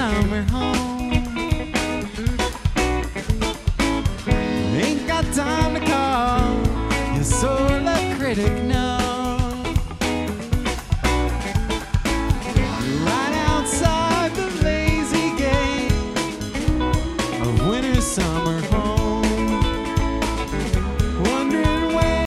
summer home. Ain't got time to call your solar critic